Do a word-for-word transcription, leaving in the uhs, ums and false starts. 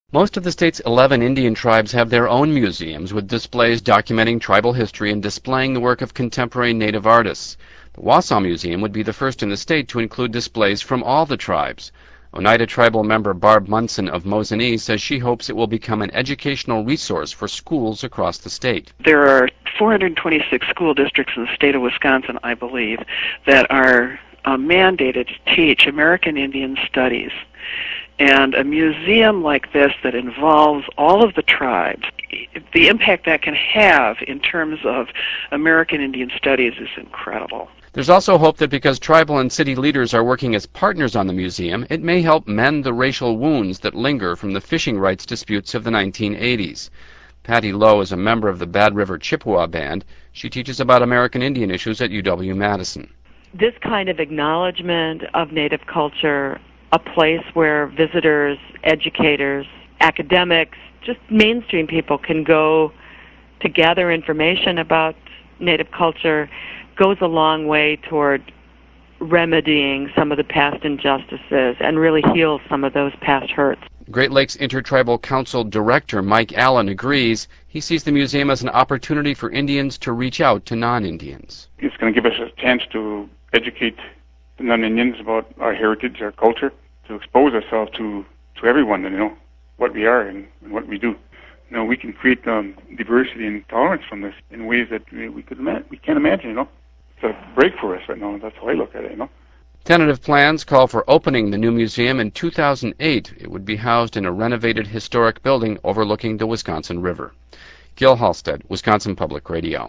Most of the state's eleven Indian tribes have their own museums with displays documenting tribal history and displaying the work of contemporary Native artists. The Wausau Museum would be the first in the state to include displays from all the tribes. Oneida Tribal member Barb Munson of Mosinee says she hopes it will become an educational resource for schools across the state. There are four hundred twenty-six school districts in the state of Wisconsin, I believe, that are uh, mandated to teach American Indian studies. And a museum like this that involves all of the tribes, the impact that can have in terms of American Indian studies is incredible. There's also hope that because tribal and city leaders are working as partners on the museum, it may help mend the racial wounds that linger from the fishing rights disputes of the nineteen eighties. Patty Lowe is a member of the Bad River Chippewa Band. She teaches about American Indian issues at U W Madison. This kind of acknowledgement of Native culture, a place where visitors, educators, academics, just mainstream people can go to gather information about Native culture, goes a long way toward remedying some of the past injustices and really heals some of those past hurts. Great Lakes Intertribal Council Director Mike Allen agrees. He sees the museum as an opportunity for Indians to reach out to non-Indians. It's going to give us a chance to educate the non-Indians about our heritage, our culture, to expose ourselves to, to everyone, you know, what we are and, and what we do. You know, we can create um, diversity and tolerance from this in ways that we, we could ima- we can't imagine, you know. It's a break for us right now. That's how I look at it, you know. Tentative plans call for opening the new museum in two thousand eight. It would be housed in a renovated historic building overlooking the Wisconsin River. Gil Halstead, Wisconsin Public Radio.